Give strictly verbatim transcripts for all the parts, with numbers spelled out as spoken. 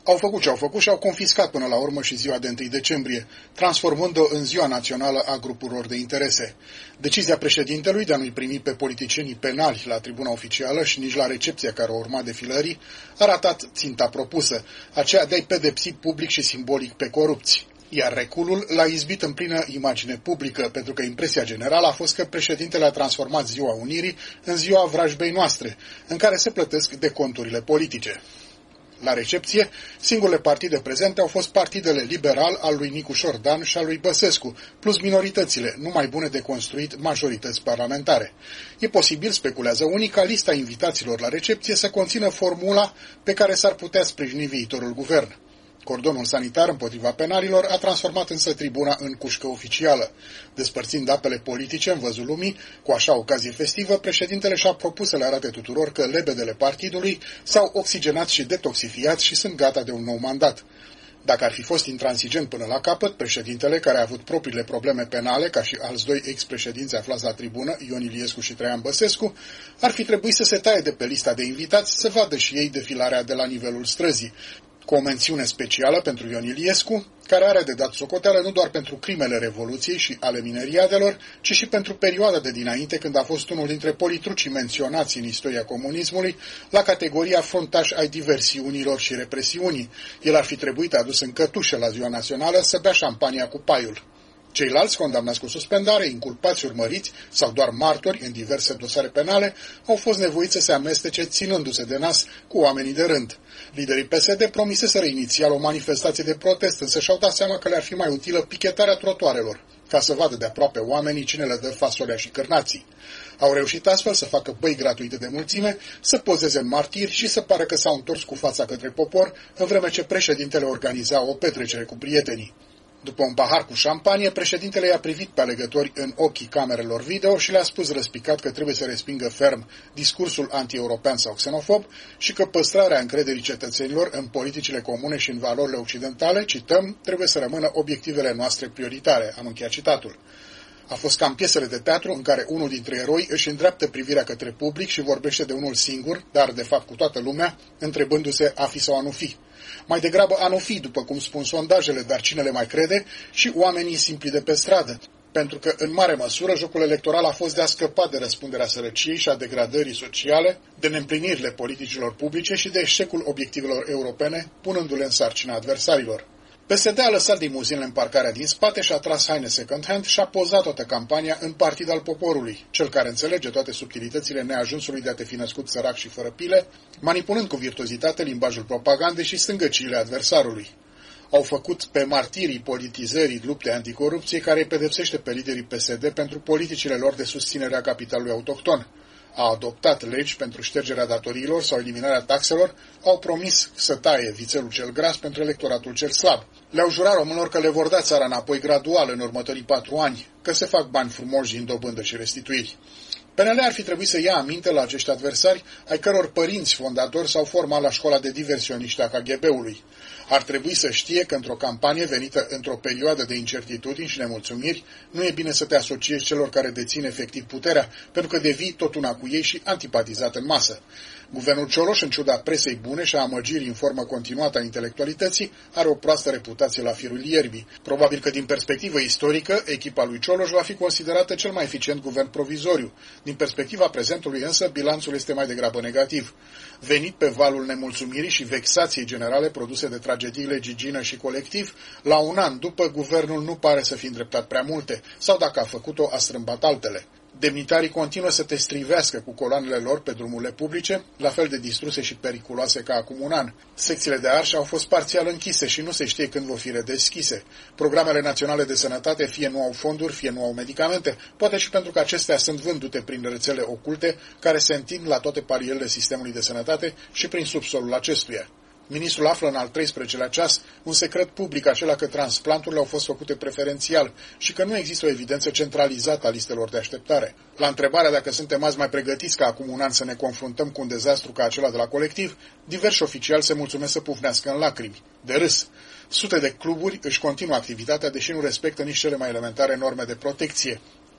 Au făcut ce au făcut și au confiscat până la urmă și ziua de întâi decembrie, transformând-o în ziua națională a grupurilor de interese. Decizia președintelui de a nu-i primi pe politicienii penali la tribuna oficială și nici la recepția care urma defilării a ratat ținta propusă, aceea de a-i pedepsi public și simbolic pe corupți. Iar reculul l-a izbit în plină imagine publică, pentru că impresia generală a fost că președintele a transformat Ziua Unirii în ziua vrajbei noastre, în care se plătesc deconturile politice. La recepție, singurele partide prezente au fost partidele liberal al lui Nicu Șordan și al lui Băsescu, plus minoritățile, numai bune de construit majorități parlamentare. E posibil, speculează unii, ca lista invitaților la recepție să conțină formula pe care s-ar putea sprijini viitorul guvern. Cordonul sanitar împotriva penalilor a transformat însă tribuna în cușcă oficială. Despărțind apele politice în văzul lumii, cu așa ocazie festivă, președintele și-a propus să le arate tuturor că lebedele partidului s-au oxigenat și detoxifiat și sunt gata de un nou mandat. Dacă ar fi fost intransigent până la capăt, președintele, care a avut propriile probleme penale, ca și alți doi ex-președinți aflați la tribună, Ion Iliescu și Traian Băsescu, ar fi trebuit să se taie de pe lista de invitați să vadă și ei defilarea de la nivelul străzii, cu o mențiune specială pentru Ion Iliescu, care are de dat socoteală nu doar pentru crimele Revoluției și ale mineriadelor, ci și pentru perioada de dinainte, când a fost unul dintre politrucii menționați în istoria comunismului la categoria fruntaș ai diversiunilor și represiunii. El ar fi trebuit adus în cătușă la Ziua Națională să bea șampania cu paiul. Ceilalți, condamnați cu suspendare, inculpați, urmăriți sau doar martori în diverse dosare penale, au fost nevoiți să se amestece ținându-se de nas cu oamenii de rând. Liderii P S D promiseseră inițial o manifestație de protest, însă și-au dat seama că le-ar fi mai utilă pichetarea trotuarelor, ca să vadă de aproape oamenii cine le dă fasolea și cârnații. Au reușit astfel să facă băi gratuite de mulțime, să pozeze în martiri și să pară că s-au întors cu fața către popor, în vreme ce președintele organiza o petrecere cu prietenii. După un pahar cu șampanie, președintele i-a privit pe alegători în ochii camerelor video și le-a spus răspicat că trebuie să respingă ferm discursul anti-european sau xenofob și că păstrarea încrederii cetățenilor în politicile comune și în valorile occidentale, cităm, trebuie să rămână obiectivele noastre prioritare. Am încheiat citatul. A fost ca în piesele de teatru în care unul dintre eroi își îndreaptă privirea către public și vorbește de unul singur, dar de fapt cu toată lumea, întrebându-se a fi sau a nu fi. Mai degrabă a nu fi, după cum spun sondajele, dar cine le mai crede, și oamenii simpli de pe stradă, pentru că, în mare măsură, jocul electoral a fost de a scăpa de răspunderea sărăciei și a degradării sociale, de neîmplinirile politicilor publice și de eșecul obiectivelor europene, punându-le în sarcina adversarilor. P S D a lăsat limuzinele în parcarea din spate și a tras haine second-hand și a pozat toată campania în partid al poporului, cel care înțelege toate subtilitățile neajunsului de a te fi născut sărac și fără pile, manipulând cu virtuozitate limbajul propagandei și stângăciile adversarului. Au făcut pe martirii politizării luptei anticorupție, care îi pedepsește pe liderii P S D pentru politicile lor de susținere a capitalului autohton. A adoptat legi pentru ștergerea datoriilor sau eliminarea taxelor, au promis să taie vițelul cel gras pentru electoratul cel slab. Le-au jurat românilor că le vor da țara înapoi gradual în următorii patru ani, că se fac bani frumoși din dobândă și restituiri. P N L ar fi trebuit să ia aminte la acești adversari, ai căror părinți fondatori s-au format la școala de diversioniști a K G B-ului. Ar trebui să știe că într-o campanie venită într-o perioadă de incertitudini și nemulțumiri, nu e bine să te asociezi celor care dețin efectiv puterea, pentru că devii tot una cu ei și antipatizat în masă. Guvernul Cioloș, în ciuda presei bune și a amăgirii în formă continuată a intelectualității, are o proastă reputație la firul ierbii. Probabil că din perspectivă istorică, echipa lui Cioloș va fi considerată cel mai eficient guvern provizoriu. Din perspectiva prezentului însă, bilanțul este mai degrabă negativ. Venit pe valul nemulțumirii și vexației generale produse de tragediile Gigină și Colectiv, la un an după, guvernul nu pare să fi îndreptat prea multe, sau dacă a făcut-o, a strâmbat altele. Demnitarii continuă să te strivească cu coloanele lor pe drumurile publice, la fel de distruse și periculoase ca acum un an. Secțiile de arș au fost parțial închise și nu se știe când vor fi redeschise. Programele naționale de sănătate fie nu au fonduri, fie nu au medicamente, poate și pentru că acestea sunt vândute prin rețele oculte care se întind la toate palierele sistemului de sănătate și prin subsolul acestuia. Ministrul află în al treisprezecelea ceas un secret public, acela că transplanturile au fost făcute preferențial și că nu există o evidență centralizată a listelor de așteptare. La întrebarea dacă suntem azi mai pregătiți ca acum un an să ne confruntăm cu un dezastru ca acela de la Colectiv, diversi oficiali se mulțumesc să pufnească în lacrimi. De râs. Sute de cluburi își continuă activitatea, deși nu respectă nici cele mai elementare norme de protecție.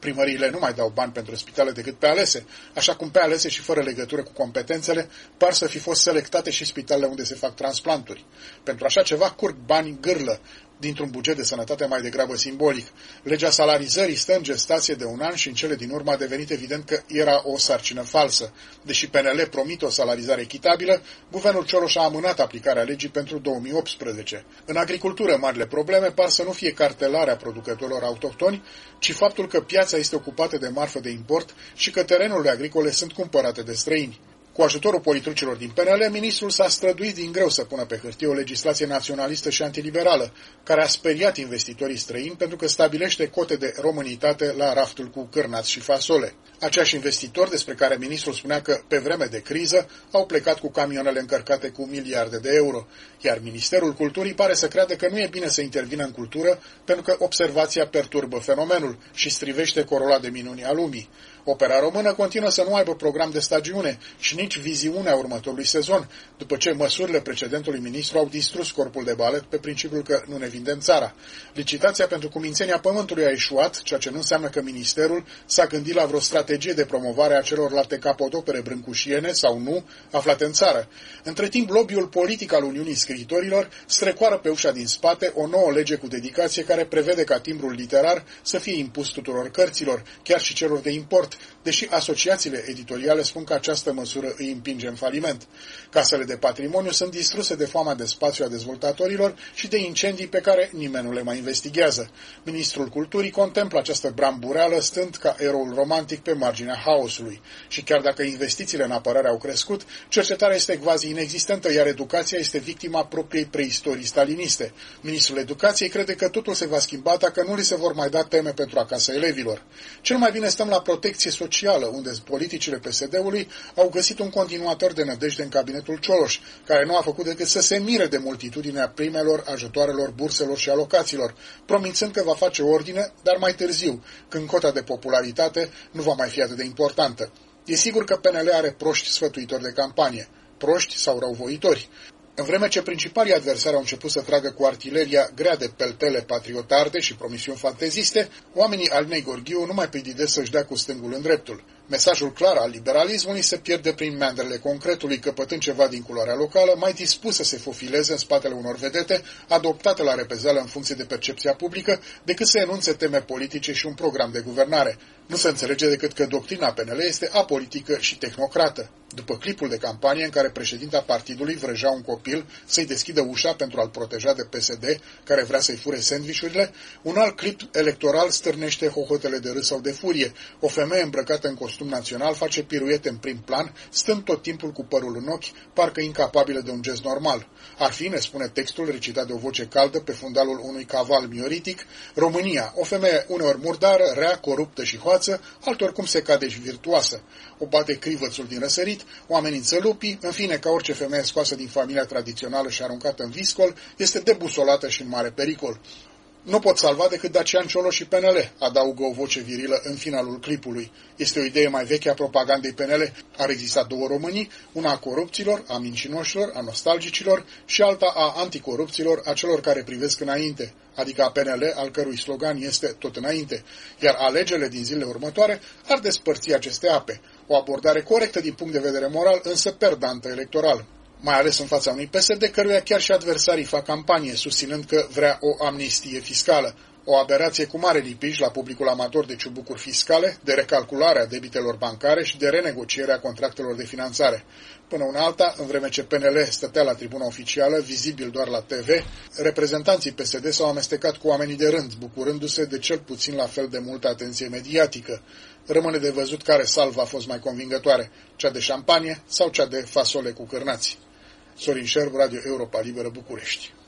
Primăriile nu mai dau bani pentru spitale decât pe alese, așa cum pe alese și fără legătură cu competențele par să fi fost selectate și spitalele unde se fac transplanturi. Pentru așa ceva curg bani gârlă dintr-un buget de sănătate mai degrabă simbolic. Legea salarizării stă în gestație de un an și în cele din urmă a devenit evident că era o sarcină falsă. Deși P N L promite o salarizare echitabilă, guvernul Cioloș a amânat aplicarea legii pentru două mii optsprezece. În agricultură, marile probleme par să nu fie cartelarea producătorilor autohtoni, ci faptul că piața este ocupată de marfă de import și că terenurile agricole sunt cumpărate de străini. Cu ajutorul politicilor din P N L, ministrul s-a străduit din greu să pună pe hârtie o legislație naționalistă și antiliberală, care a speriat investitorii străini pentru că stabilește cote de românitate la raftul cu cârnați și fasole. Aceiași investitori despre care ministrul spunea că, pe vreme de criză, au plecat cu camioanele încărcate cu miliarde de euro, iar Ministerul Culturii pare să creadă că nu e bine să intervină în cultură pentru că observația perturbă fenomenul și strivește corola de minuni a lumii. Opera română continuă să nu aibă program de stagiune și nici viziunea următorului sezon, după ce măsurile precedentului ministru au distrus corpul de balet pe principiul că nu ne vindem țara. Licitația pentru cumințenia pământului a eșuat, ceea ce nu înseamnă că ministerul s-a gândit la vreo strategie de promovare a celorlalte capodopere brâncușiene sau nu aflate în țară. Între timp, lobby-ul politic al Uniunii Scriitorilor strecoară pe ușa din spate o nouă lege cu dedicație care prevede ca timbrul literar să fie impus tuturor cărților, chiar și celor de import, deși asociațiile editoriale spun că această măsură îi împinge în faliment. Casele de patrimoniu sunt distruse de foamea de spațiu a dezvoltatorilor și de incendii pe care nimeni nu le mai investigează. Ministrul Culturii contemplă această brambureală stând ca eroul romantic pe marginea haosului. Și chiar dacă investițiile în apărare au crescut, cercetarea este quasi inexistentă, iar educația este victima propriei preistorii staliniste. Ministrul Educației crede că totul se va schimba dacă nu li se vor mai da teme pentru acasă elevilor. Cel mai bine stăm la protecție socială, unde politicile P S D-ului au găsit un continuator de nădejde în cabinetul Cioloș, care nu a făcut decât să se mire de multitudinea primelor, ajutoarelor, burselor și alocațiilor, promițând că va face ordine, dar mai târziu, când cota de popularitate nu va mai fi atât de importantă. E sigur că P N L are proști sfătuitori de campanie, proști sau răuvoitori. În vreme ce principalii adversari au început să tragă cu artileria grea de peltele patriotarde și promisiuni fanteziste, oamenii Alinei Gorghiu nu mai prididesc să-și dea cu stângul în dreptul. Mesajul clar al liberalismului se pierde prin meandrele concretului, căpătând ceva din culoarea locală, mai dispus să se fofileze în spatele unor vedete, adoptate la repezeală în funcție de percepția publică, decât să enunțe teme politice și un program de guvernare. Nu se înțelege decât că doctrina P N L este apolitică și tehnocrată. După clipul de campanie în care președinta partidului vrăjea un copil să-i deschidă ușa pentru a-l proteja de P S D, care vrea să-i fure sandvișurile, un alt clip electoral stârnește hohotele de râs sau de furie. O femeie îmbrăcată în costum național face piruete în prim plan, stând tot timpul cu părul în ochi, parcă incapabilă de un gest normal. Ar fi, ne spune textul recitat de o voce caldă pe fundalul unui caval mioritic, România, o femeie uneori murdară, rea, coruptă și hoață, alteori cum se cade și virtuoasă. O bate crivățul din răsărit, o amenință lupii, în fine, ca orice femeie scoasă din familia tradițională și aruncată în viscol, este debusolată și în mare pericol. Nu pot salva decât Dacian Cioloș și P N L, adaugă o voce virilă în finalul clipului. Este o idee mai veche a propagandei P N L. Ar exista două Românii, una a corupților, a mincinoșilor, a nostalgicilor și alta a anticorupților, a celor care privesc înainte, adică a P N L, al cărui slogan este tot înainte, iar alegerile din zilele următoare ar despărți aceste ape. O abordare corectă din punct de vedere moral, însă perdantă electoral. Mai ales în fața unui P S D căruia chiar și adversarii fac campanie, susținând că vrea o amnistie fiscală. O aberație cu mare lipij la publicul amator de ciubucuri fiscale, de recalcularea debitelor bancare și de renegocierea contractelor de finanțare. Până una alta, în vreme ce P N L stătea la tribuna oficială, vizibil doar la T V, reprezentanții P S D s-au amestecat cu oamenii de rând, bucurându-se de cel puțin la fel de multă atenție mediatică. Rămâne de văzut care salvă a fost mai convingătoare, cea de șampanie sau cea de fasole cu cârnați. Sorin Șerb, Radio Europa Liberă, București.